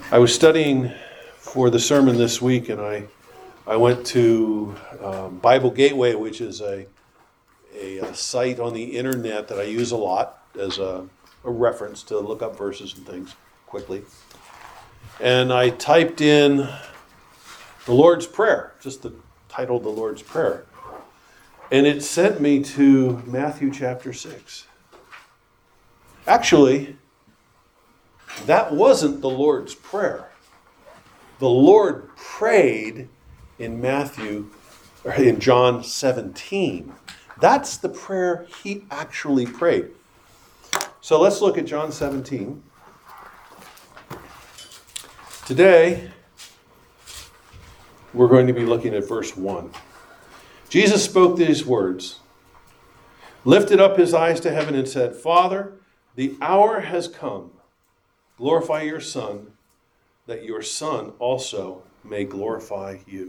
I was studying for the sermon this week, and I went to Bible Gateway, which is a site on the internet that I use a lot as a reference to look up verses and things quickly. And I typed in the Lord's Prayer, just the title, the Lord's Prayer. And it sent me to Matthew chapter 6. Actually, that wasn't the Lord's Prayer. The Lord prayed in John 17. That's the prayer he actually prayed. So let's look at John 17. Today, we're going to be looking at verse 1. Jesus spoke these words, lifted up his eyes to heaven and said, Father, the hour has come. Glorify your Son, that your Son also may glorify you.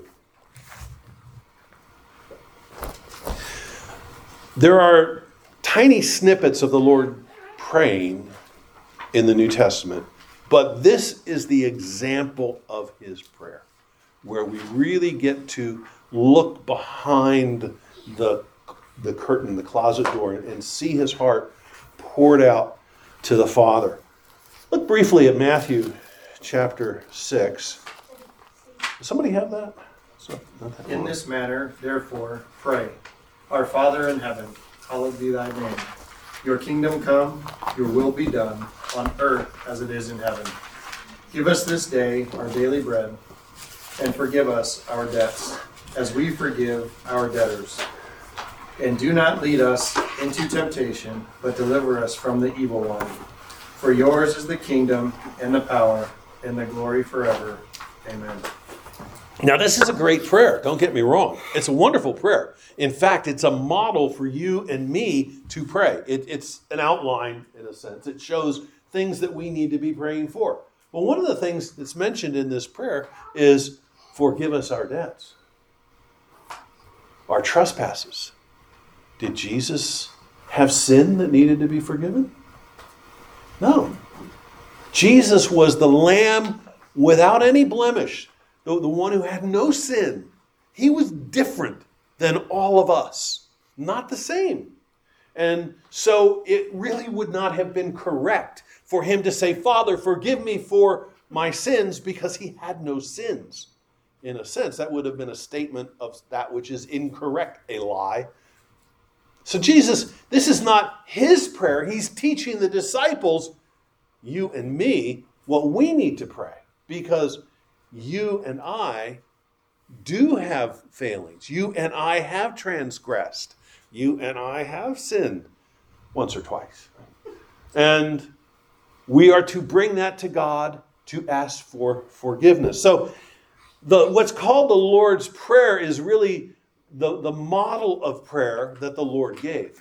There are tiny snippets of the Lord praying in the New Testament, but this is the example of his prayer, where we really get to look behind the curtain, the closet door, and see his heart poured out to the Father. Look briefly at Matthew chapter 6. Does somebody have that? In this manner, therefore, pray. Our Father in heaven, hallowed be thy name. Your kingdom come, your will be done, on earth as it is in heaven. Give us this day our daily bread, and forgive us our debts, as we forgive our debtors. And do not lead us into temptation, but deliver us from the evil one. For yours is the kingdom, and the power, and the glory forever. Amen. Now, this is a great prayer. Don't get me wrong. It's a wonderful prayer. In fact, it's a model for you and me to pray. It's an outline, in a sense. It shows things that we need to be praying for. Well, one of the things that's mentioned in this prayer is forgive us our debts, our trespasses. Did Jesus have sin that needed to be forgiven? No. Jesus was the Lamb without any blemish, the one who had no sin. He was different than all of us, not the same. And so it really would not have been correct for him to say, Father, forgive me for my sins, because he had no sins. In a sense, that would have been a statement of that which is incorrect, a lie. So Jesus, this is not his prayer. He's teaching the disciples, you and me, what we need to pray. Because you and I do have failings. You and I have transgressed. You and I have sinned once or twice. And we are to bring that to God to ask for forgiveness. So what's called the Lord's Prayer is really the model of prayer that the Lord gave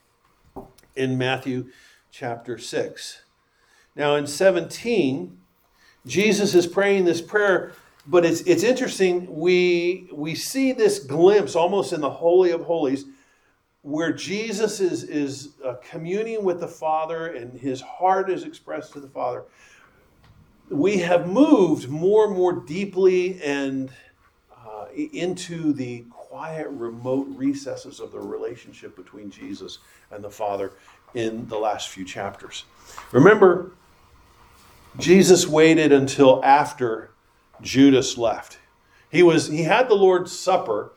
in Matthew chapter 6. Now in 17, Jesus is praying this prayer, but it's interesting. We see this glimpse almost in the Holy of Holies where Jesus is communing with the Father and his heart is expressed to the Father. We have moved more and more deeply and into the quiet, remote recesses of the relationship between Jesus and the Father in the last few chapters. Remember, Jesus waited until after Judas left. He had the Lord's Supper.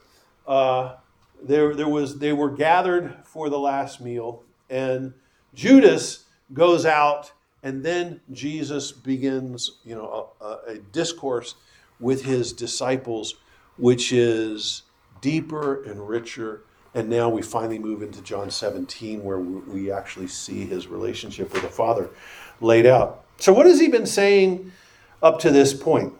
They were gathered for the last meal, and Judas goes out, and then Jesus begins, a discourse with his disciples, which is deeper and richer. And now we finally move into John 17, where we actually see his relationship with the Father laid out. So what has he been saying up to this point?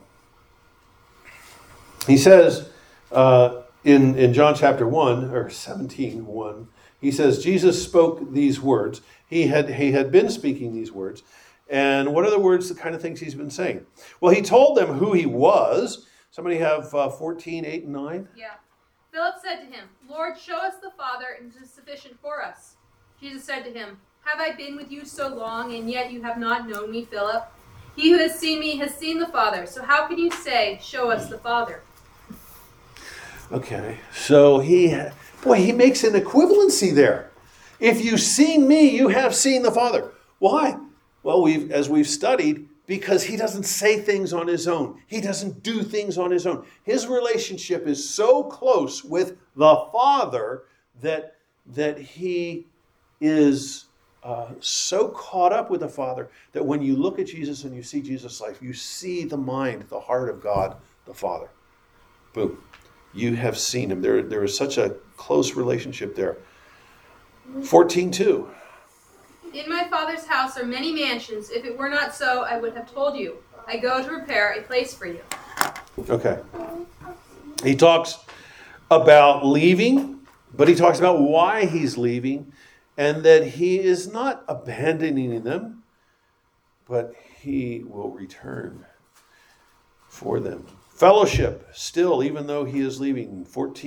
He says in John chapter 1, or 17:1, he says, Jesus spoke these words. He had been speaking these words. And what are the words, the kind of things he's been saying? Well, he told them who he was. Somebody have 14, 8, and 9? Yeah. Philip said to him, Lord, show us the Father, and it is sufficient for us. Jesus said to him, Have I been with you so long, and yet you have not known me, Philip? He who has seen me has seen the Father. So how can you say, 'Show us the Father'?" Okay, so he makes an equivalency there. If you've seen me, you have seen the Father. Why? Well, as we've studied, because he doesn't say things on his own. He doesn't do things on his own. His relationship is so close with the Father that he is so caught up with the Father that when you look at Jesus and you see Jesus' life, you see the mind, the heart of God, the Father. Boom. You have seen him. There is such a close relationship there. 14:2. "In my Father's house are many mansions. If it were not so, I would have told you. I go to prepare a place for you." Okay. He talks about leaving, but he talks about why he's leaving and that he is not abandoning them, but he will return for them. Fellowship, still, even though he is leaving.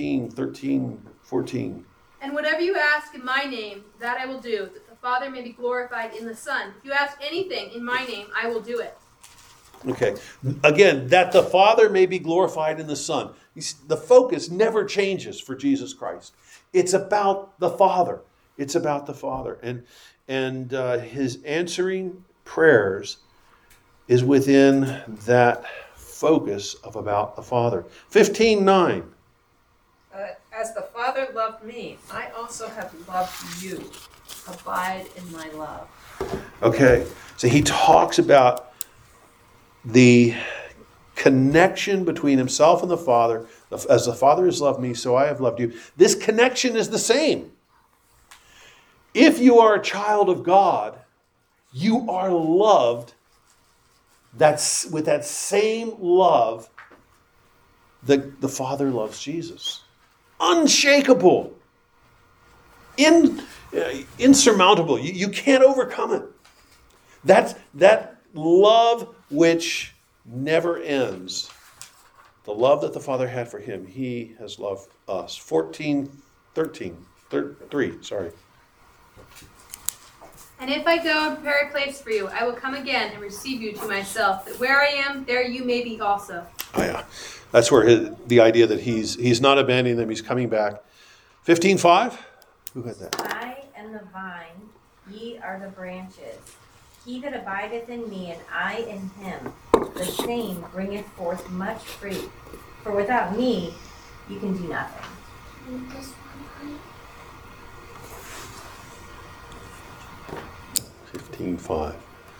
14. "And whatever you ask in my name, that I will do, that the Father may be glorified in the Son. If you ask anything in my name, I will do it." Okay. Again, that the Father may be glorified in the Son. The focus never changes for Jesus Christ. It's about the Father. It's about the Father. And his answering prayers is within that focus of about the Father. 15:9. As the Father loved me, I also have loved you. Abide in my love. Okay, so he talks about the connection between himself and the Father. As the Father has loved me, so I have loved you. This connection is the same. If you are a child of God, you are loved with that same love that the Father loves Jesus. Unshakable. Insurmountable. You can't overcome it. That love which never ends. The love that the Father had for him, he has loved us. 3. "And if I go and prepare a place for you, I will come again and receive you to myself, that where I am, there you may be also." Oh yeah, that's where the idea that he's not abandoning them, he's coming back. 15:5. Who had that? "I am the vine, ye are the branches. He that abideth in me, and I in him, the same bringeth forth much fruit. For without me, you can do nothing." 15:5.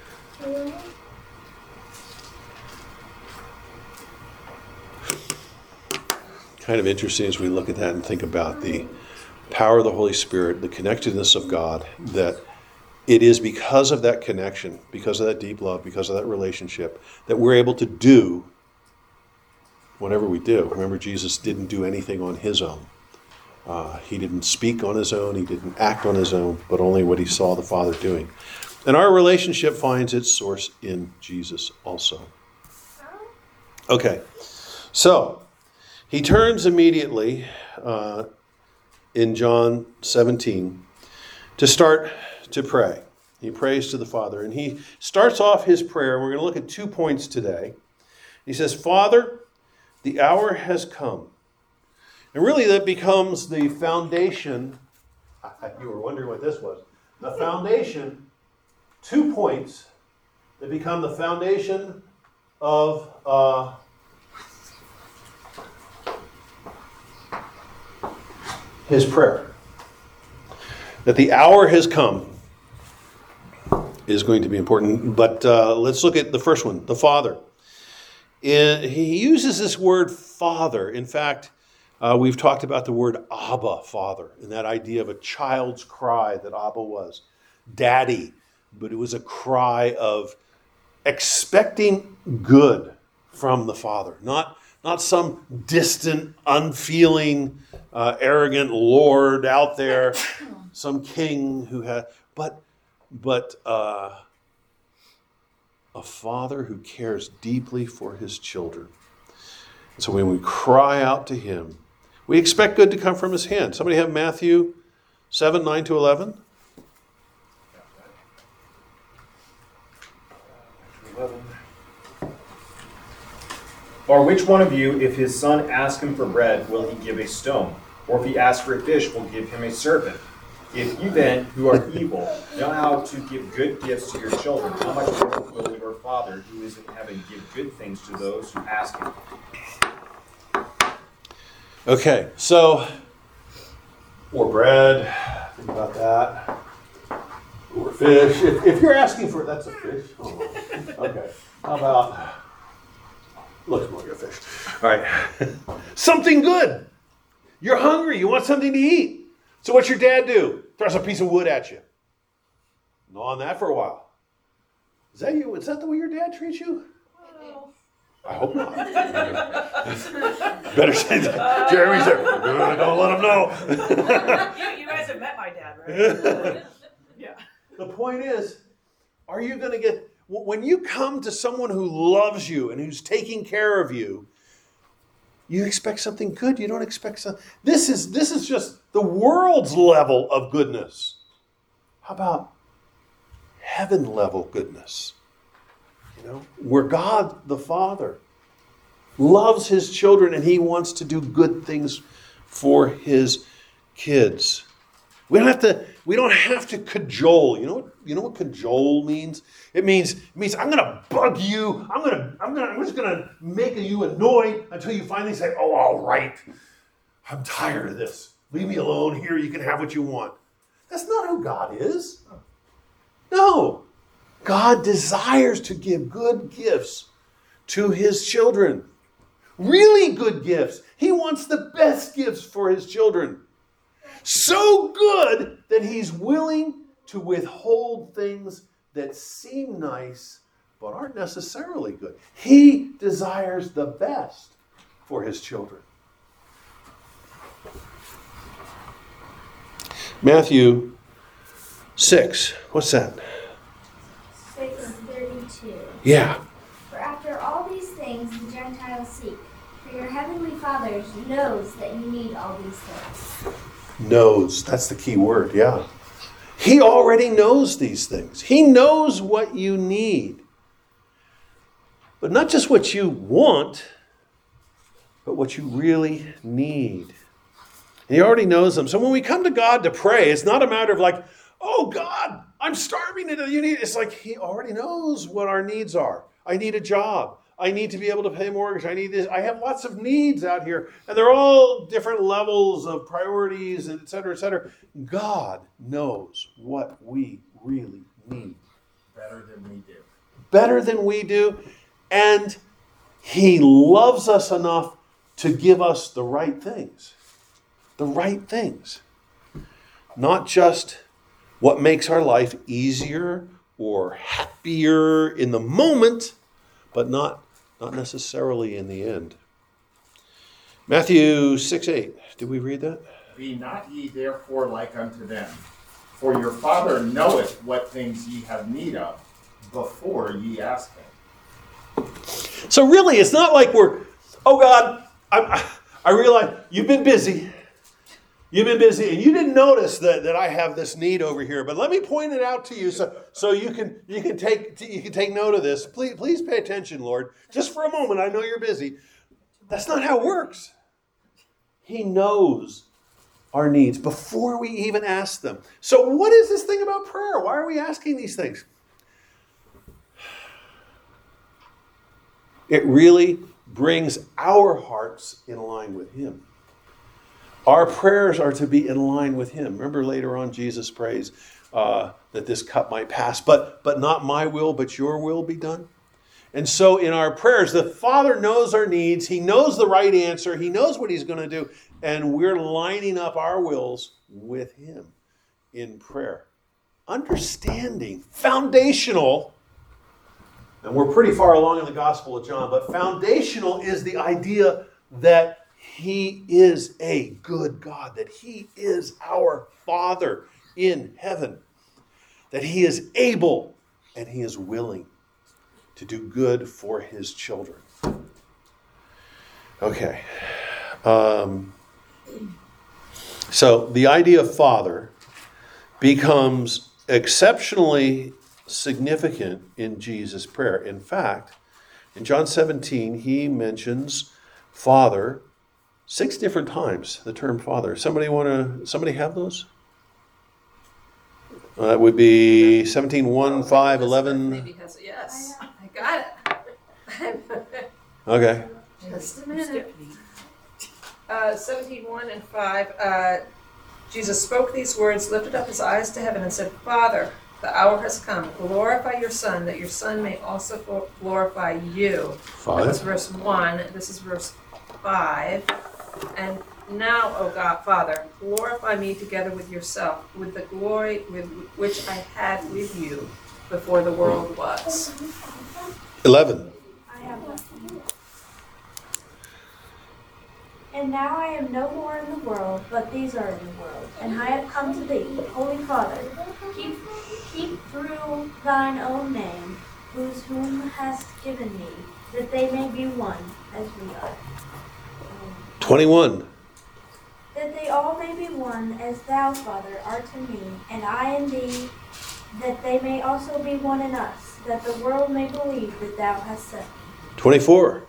Kind of interesting as we look at that and think about the power of the Holy Spirit, the connectedness of God, that it is because of that connection, because of that deep love, because of that relationship, that we're able to do whatever we do. Remember, Jesus didn't do anything on his own. He didn't speak on his own. He didn't act on his own, but only what he saw the Father doing. And our relationship finds its source in Jesus also. Okay, so he turns immediately in John 17 to start to pray. He prays to the Father, and he starts off his prayer. We're going to look at 2 points today. He says, "Father, the hour has come." And really that becomes the foundation. You were wondering what this was. The foundation, 2 points that become the foundation of his prayer. That the hour has come is going to be important. But let's look at the first one, the Father. He uses this word Father. In fact, we've talked about the word Abba, Father, and that idea of a child's cry that Abba was. Daddy. But it was a cry of expecting good from the Father. Not some distant, unfeeling, arrogant lord out there, some king who had, but a Father who cares deeply for his children. So when we cry out to him, we expect good to come from his hand. Somebody have Matthew 7:9-11? Or which one of you, if his son asks him for bread, will he give a stone? Or if he asks for a fish, will give him a serpent? If you then, who are evil, know how to give good gifts to your children, how much more will your Father, who is in heaven, give good things to those who ask him? Okay, so, or bread, think about that. Or fish. If you're asking for, that's a fish. Oh, okay, how about, looks more like a fish. All right, something good. You're hungry, you want something to eat. So what's your dad do? Throws a piece of wood at you. Gnaw on that for a while. Is that you? Is that the way your dad treats you? I hope not. Better say that. Jeremy's there. Don't let him know. You guys have met my dad, right? Yeah. The point is, are you going to get, when you come to someone who loves you and who's taking care of you, you expect something good. You don't expect something. This is just the world's level of goodness. How about heaven level goodness? You know, where God the Father loves his children and he wants to do good things for his kids. We don't have to cajole. You know what cajole means? It means I'm gonna bug you. I'm just gonna make you annoyed until you finally say, "Oh, all right. I'm tired of this. Leave me alone. Here, you can have what you want." That's not who God is. No. God desires to give good gifts to his children. Really good gifts. He wants the best gifts for his children. So good that he's willing to withhold things that seem nice but aren't necessarily good. He desires the best for his children. Matthew 6. What's that? 6:32. Yeah. For after all these things the Gentiles seek, for your heavenly Father knows that you need all these things. Knows. That's the key word, yeah. He already knows these things. He knows what you need. But not just what you want, but what you really need. And he already knows them. So when we come to God to pray, it's not a matter of like, oh God, I'm starving. It's like he already knows what our needs are. I need a job. I need to be able to pay mortgage. I need this. I have lots of needs out here. And they're all different levels of priorities, et cetera, et cetera. God knows what we really need. Better than we do. Better than we do. And he loves us enough to give us the right things. The right things. Not just what makes our life easier or happier in the moment, but not necessarily in the end. Matthew 6:8. Did we read that? Be not ye therefore like unto them, for your Father knoweth what things ye have need of, before ye ask him. So really, it's not like we're, oh God, I realize you've been busy. You've been busy, and you didn't notice that I have this need over here. But let me point it out to you, so you can take note of this. Please pay attention, Lord. Just for a moment, I know you're busy. That's not how it works. He knows our needs before we even ask them. So what is this thing about prayer? Why are we asking these things? It really brings our hearts in line with him. Our prayers are to be in line with him. Remember later on Jesus prays that this cup might pass, but not my will, but your will be done. And so in our prayers, the Father knows our needs. He knows the right answer. He knows what he's going to do. And we're lining up our wills with him in prayer. Understanding, foundational, and we're pretty far along in the Gospel of John, but foundational is the idea that he is a good God, that he is our Father in heaven, that he is able and he is willing to do good for his children. Okay. So the idea of Father becomes exceptionally significant in Jesus' prayer. In fact, in John 17, he mentions Father 6 different times, the term Father. Somebody have those? That would be 17, 1, 5, 11. Maybe has, yes, I got it. Okay. Just a minute. 17, 1 and 5, Jesus spoke these words, lifted up his eyes to heaven, and said, Father, the hour has come. Glorify your Son, that your Son may also glorify you. That was 5. verse 1. This is verse 5. And now, O God, Father, glorify me together with yourself, with the glory with which I had with you before the world was. 11. I have one. And now I am no more in the world, but these are in the world. And I have come to thee, Holy Father. Keep through thine own name, whom hast given me, that they may be one, as we are. 21. That they all may be one, as thou, Father, art in me, and I in thee, that they may also be one in us, that the world may believe that thou hast sent me. 24.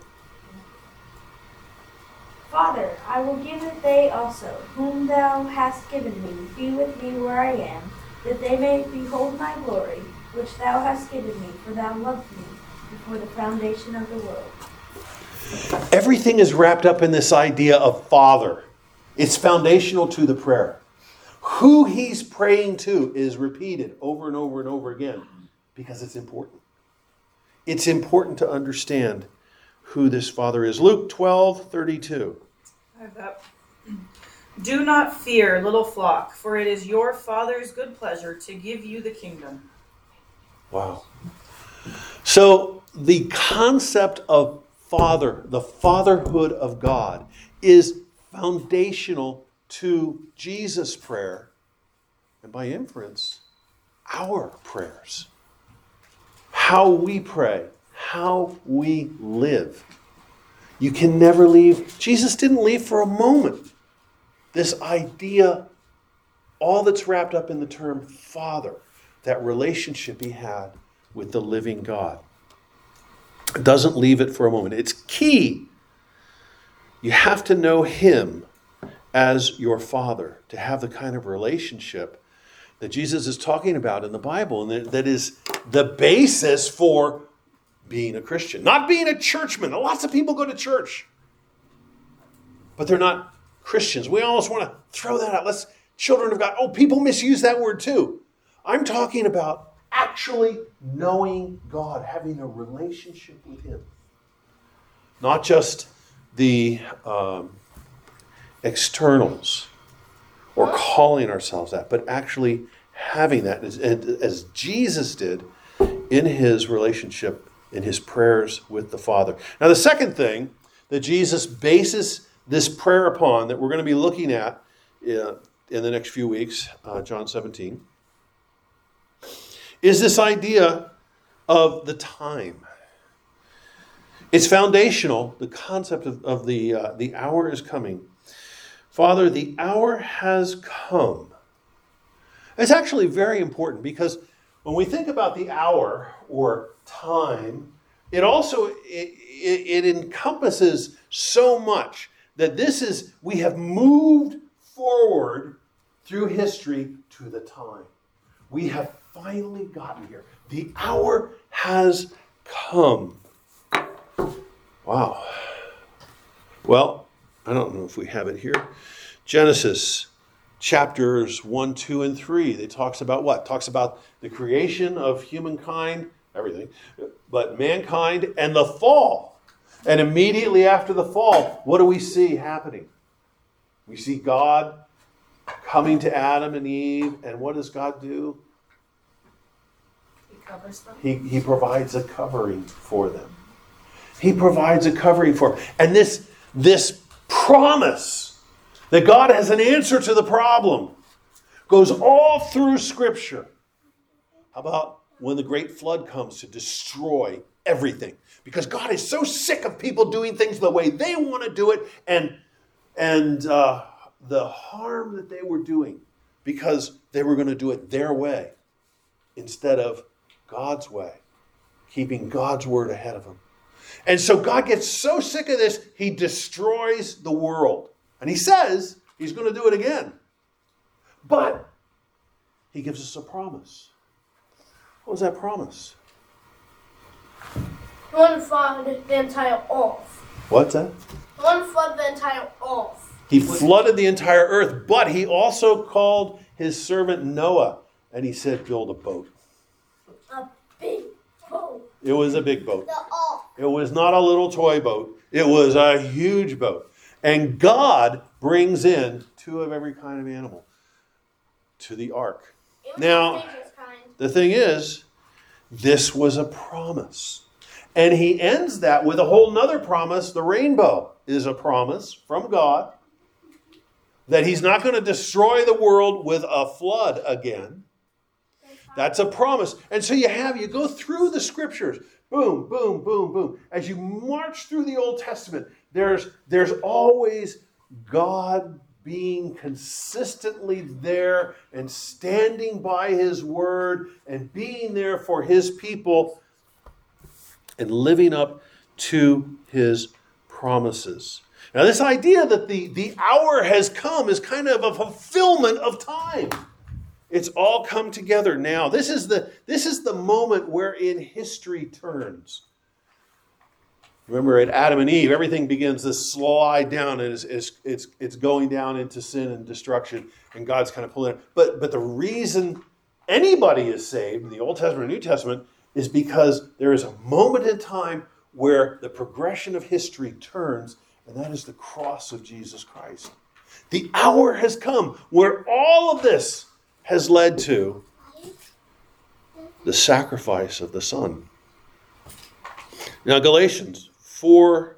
Father, I will give that they also, whom thou hast given me, be with me where I am, that they may behold my glory, which thou hast given me, for thou loved me before the foundation of the world. Everything is wrapped up in this idea of Father. It's foundational to the prayer. Who he's praying to is repeated over and over and over again because it's important. It's important to understand who this Father is. Luke 12:32. I have that. Do not fear, little flock, for it is your Father's good pleasure to give you the kingdom. Wow. So the concept of Father, the fatherhood of God, is foundational to Jesus' prayer, and by inference, our prayers. How we pray, how we live. You can never leave. Jesus didn't leave for a moment this idea, all that's wrapped up in the term Father, that relationship he had with the living God. Doesn't leave it for a moment. It's key. You have to know him as your Father to have the kind of relationship that Jesus is talking about in the Bible, and that is the basis for being a Christian. Not being a churchman. Lots of people go to church, but they're not Christians. We almost want to throw that out. Let's children of God. Oh, people misuse that word too. I'm talking about actually knowing God, having a relationship with him. Not just the externals or calling ourselves that, but actually having that as Jesus did in his relationship, in his prayers with the Father. Now, the second thing that Jesus bases this prayer upon that we're going to be looking at in the next few weeks, John 17, is this idea of the time. It's foundational, the concept of the hour is coming. Father, the hour has come. It's actually very important because when we think about the hour or time, it also it encompasses so much that we have moved forward through history to the time. We have finally gotten here. The hour has come. Wow. Well, I don't know if we have it here. Genesis chapters 1, 2, and 3. It talks about what? Talks about the creation of humankind, everything, but mankind and the fall. And immediately after the fall, what do we see happening? We see God coming to Adam and Eve, and what does God do? He covers them. He provides a covering for them. He provides a covering for them. And this promise that God has an answer to the problem goes all through Scripture. How about when the great flood comes to destroy everything? Because God is so sick of people doing things the way they want to do it, and the harm that they were doing because they were going to do it their way instead of God's way, keeping God's word ahead of him. And so God gets so sick of this, he destroys the world. And he says he's going to do it again. But he gives us a promise. What was that promise? One flood the entire earth. What's that? One flood the entire earth. He flooded the entire earth, but he also called his servant Noah, and he said, build a boat. A big boat. It was a big boat. The ark. It was not a little toy boat. It was a huge boat. And God brings in 2 of every kind of animal to the ark. It was Now, the dangerous kind. the thing is, this was a promise. And he ends that with a whole nother promise. The rainbow is a promise from God that he's not going to destroy the world with a flood again. That's a promise. And so you go through the scriptures. Boom, boom, boom, boom. As you march through the Old Testament, there's always God being consistently there and standing by his word and being there for his people and living up to his promises. Now, this idea that the hour has come is kind of a fulfillment of time. It's all come together now. This is the moment wherein history turns. Remember, at Adam and Eve, everything begins to slide down, and it's going down into sin and destruction, and God's kind of pulling it. But the reason anybody is saved in the Old Testament and New Testament is because there is a moment in time where the progression of history turns, and that is the cross of Jesus Christ. The hour has come where all of this has led to the sacrifice of the Son. Now, Galatians 4,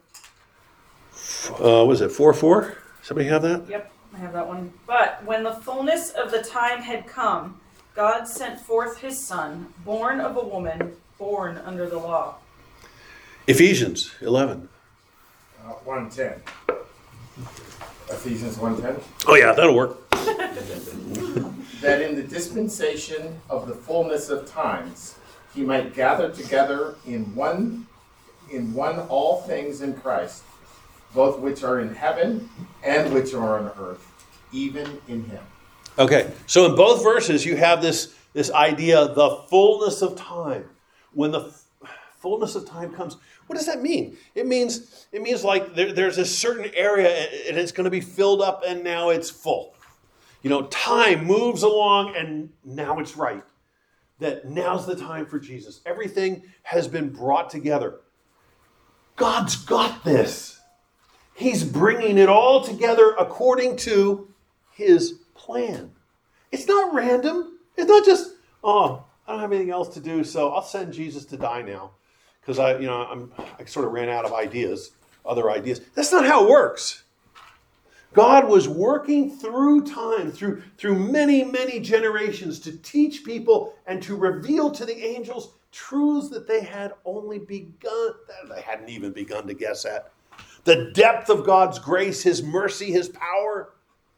4:4? Somebody have that? Yep, I have that one. But when the fullness of the time had come, God sent forth his Son, born of a woman, born under the law. Ephesians 11. 1:10. Ephesians 1:10. Oh yeah, that'll work. That in the dispensation of the fullness of times he might gather together in one all things in Christ, both which are in heaven and which are on earth, even in him. Okay, so in both verses you have this idea, the fullness of time. When the fullness of time comes, what does that mean? It means like there's a certain area and it's going to be filled up and now it's full. You know, time moves along and now it's right. That now's the time for Jesus. Everything has been brought together. God's got this. He's bringing it all together according to his plan. It's not random. It's not just, I don't have anything else to do, so I'll send Jesus to die now because I sort of ran out of other ideas. That's not how it works. God was working through time, through many, many generations to teach people and to reveal to the angels truths that they had they hadn't even begun to guess at. The depth of God's grace, his mercy, his power.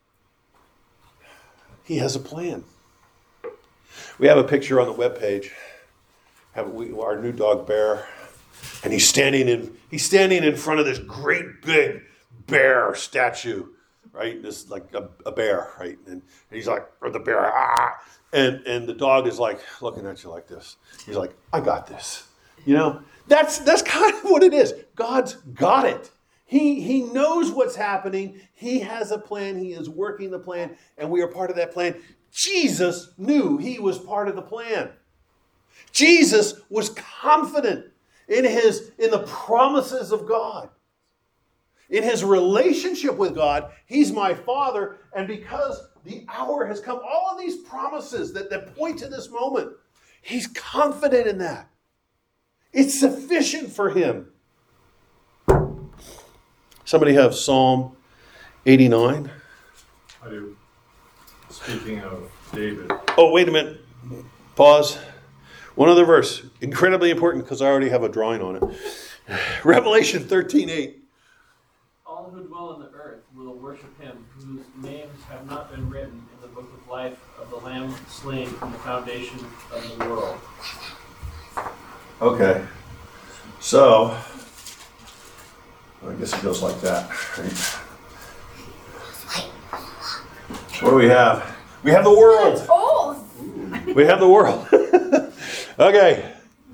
He has a plan. We have a picture on the webpage. Our new dog Bear, and he's standing in front of this great big bear statue, right? This like a bear, right? And he's like, or the bear, and the dog is like looking at you like this. He's like, I got this. You know, that's kind of what it is. God's got it. He knows what's happening. He has a plan. He is working the plan, and we are part of that plan. Jesus knew he was part of the plan. Jesus was confident in the promises of God. In his relationship with God, he's my Father, and because the hour has come, all of these promises that point to this moment, he's confident in that. It's sufficient for him. Somebody have Psalm 89? I do. Speaking of David. Oh, wait a minute. Pause. One other verse. Incredibly important because I already have a drawing on it. Revelation 13:8. All who dwell on the earth will worship him, whose names have not been written in the book of life of the Lamb slain from the foundation of the world. Okay. So, I guess it goes like that, right? What do we have? We have the world. Oath. We have the world. Okay.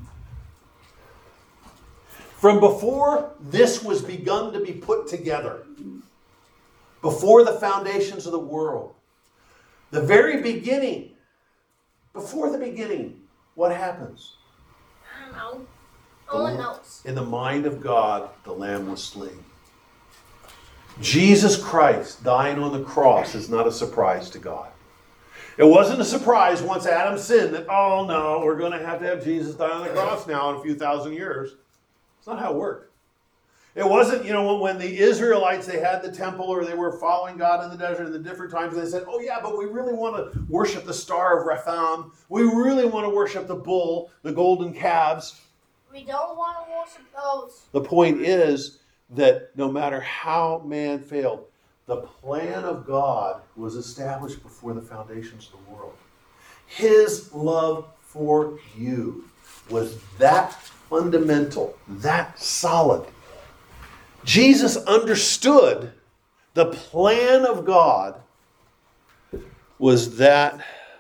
From before this was begun to be put together, before the foundations of the world, the very beginning, before the beginning, what happens? I don't know. No one knows. In the mind of God, the Lamb was slain. Jesus Christ dying on the cross is not a surprise to God. It wasn't a surprise once Adam sinned that, oh no, we're going to have Jesus die on the cross now in a few thousand years. It's not how it worked. It wasn't, when the Israelites, they had the temple or they were following God in the desert at the different times, they said, oh yeah, but we really want to worship the Star of Rephaim. We really want to worship the bull, the golden calves. We don't want to worship those. The point is that no matter how man failed, the plan of God was established before the foundations of the world. His love for you was that fundamental, that solid. Jesus understood the plan of God was that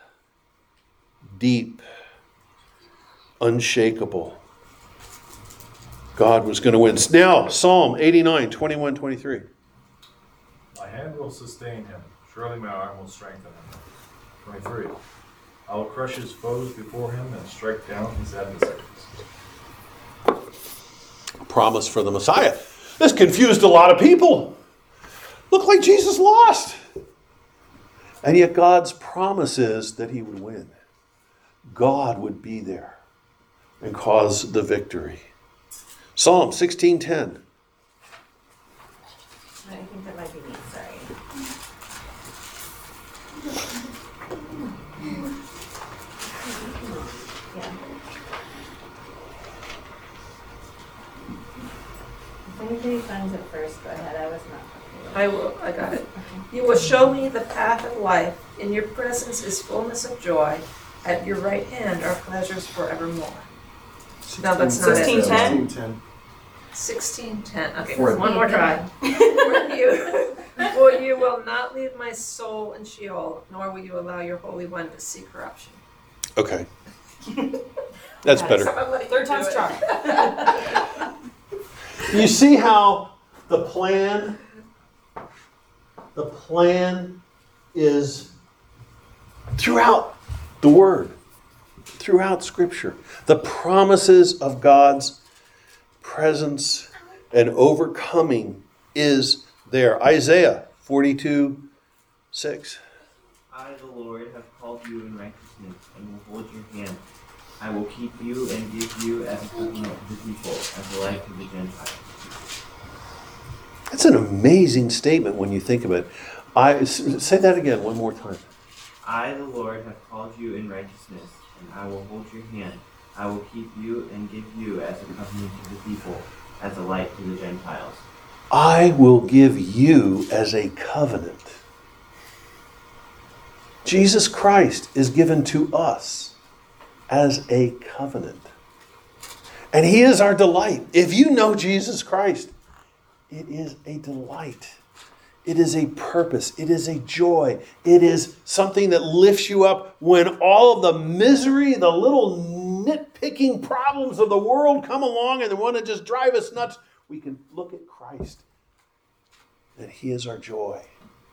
deep, unshakable. God was going to win. Now, Psalm 89, 21, 23. My hand will sustain him. Surely my arm will strengthen him. 23. I will crush his foes before him and strike down his adversaries. Promise for the Messiah. This confused a lot of people. Looked like Jesus lost. And yet God's promise is that he would win. God would be there and cause the victory. Psalm 16:10. I think that might be me, sorry. Yeah. If anybody finds it first, go ahead. I was not. I got it. You will show me the path of life. In your presence is fullness of joy. At your right hand are pleasures forevermore. No, that's not it. 16:10? 16:10. Okay, For- one more try. For you will not leave my soul in Sheol, nor will you allow your Holy One to see corruption. Okay. That's better. Third time's charm. You see how the plan is throughout the Word, throughout Scripture. The promises of God's presence and overcoming is there. Isaiah 42:6. I, the Lord, have called you in righteousness and will hold your hand. I will keep you and give you as a covenant to the people, as a light to the Gentiles. That's an amazing statement when you think of it. Say that again one more time. I, the Lord, have called you in righteousness, and I will hold your hand. I will keep you and give you as a covenant to the people, as a light to the Gentiles. I will give you as a covenant. Jesus Christ is given to us as a covenant. And he is our delight. If you know Jesus Christ, it is a delight. It is a purpose. It is a joy. It is something that lifts you up when all of the misery, the little nitpicking problems of the world come along and they want to just drive us nuts. We can look at Christ. And he is our joy.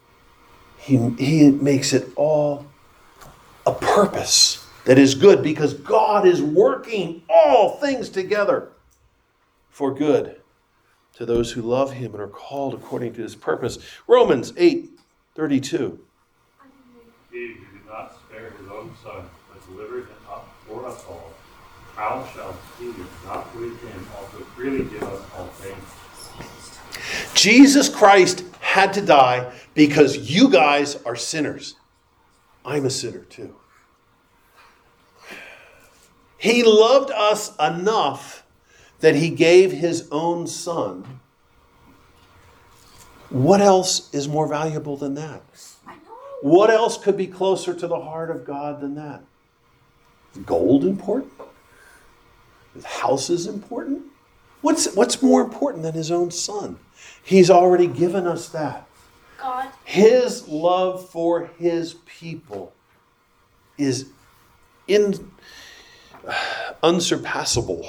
He makes it all a purpose that is good because God is working all things together for good to those who love him and are called according to his purpose. Romans 8:32. He who did not spare his own son, but delivered him up for us all, how shall he not with him also freely give us all things? Jesus Christ had to die because you guys are sinners. I'm a sinner too. He loved us enough that he gave his own son. What else is more valuable than that? What else could be closer to the heart of God than that? Is gold important? His house is important. What's more important than his own son? He's already given us that. God. His love for his people is unsurpassable.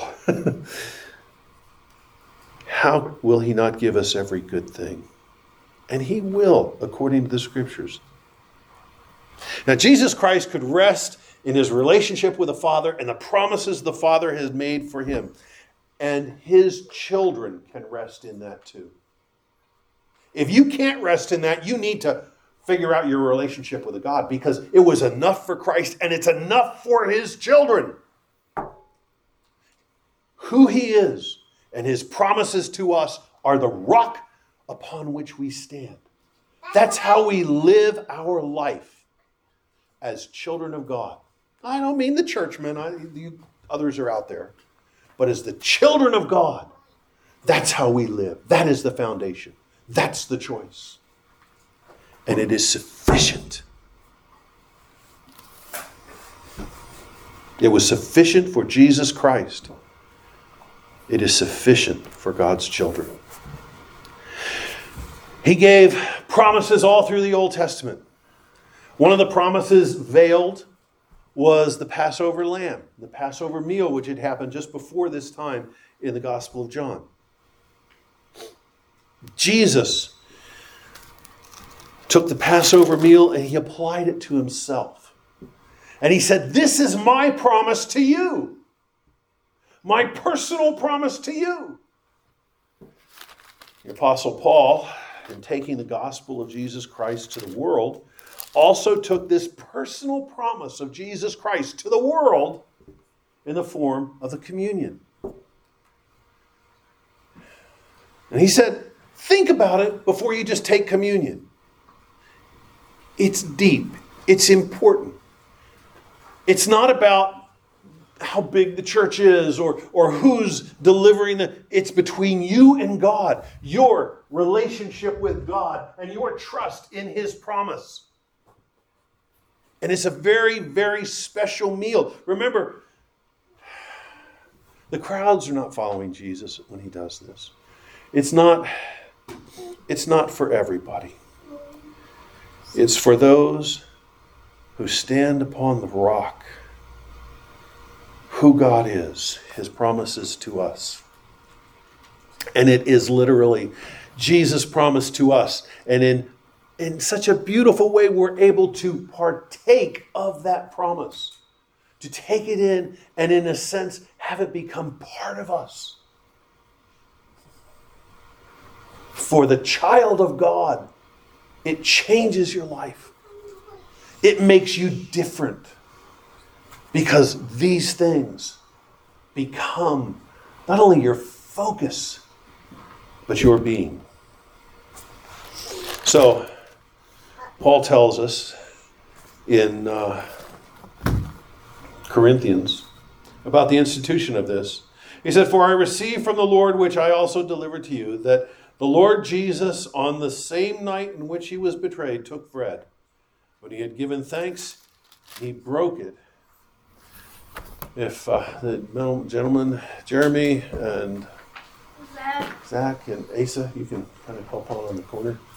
How will he not give us every good thing? And he will, according to the scriptures. Now, Jesus Christ could rest in his relationship with the Father and the promises the Father has made for him. And his children can rest in that too. If you can't rest in that, you need to figure out your relationship with God, because it was enough for Christ and it's enough for his children. Who he is and his promises to us are the rock upon which we stand. That's how we live our life as children of God. I don't mean the churchmen, you others are out there. But as the children of God, that's how we live. That is the foundation. That's the choice. And it is sufficient. It was sufficient for Jesus Christ. It is sufficient for God's children. He gave promises all through the Old Testament. One of the promises veiled was the Passover lamb, the Passover meal, which had happened just before this time in the Gospel of John. Jesus took the Passover meal and he applied it to himself. And he said, "This is my promise to you. My personal promise to you." The Apostle Paul, in taking the gospel of Jesus Christ to the world, also took this personal promise of Jesus Christ to the world in the form of the communion. And he said, think about it before you just take communion. It's deep. It's important. It's not about how big the church is or who's delivering it's between you and God, your relationship with God and your trust in his promise. And it's a very, very special meal. Remember, the crowds are not following Jesus when he does this. It's not for everybody. It's for those who stand upon the rock, who God is, his promises to us. And it is literally Jesus' promise to us. And in such a beautiful way, we're able to partake of that promise, to take it in and in a sense have it become part of us. For the child of God, it changes your life. It makes you different because these things become not only your focus, but your being. So, Paul tells us in Corinthians about the institution of this. He said, "For I received from the Lord which I also delivered to you, that the Lord Jesus, on the same night in which he was betrayed, took bread. When he had given thanks, he broke it." If the gentlemen, Jeremy and Zach and Asa, you can kind of help on the corner.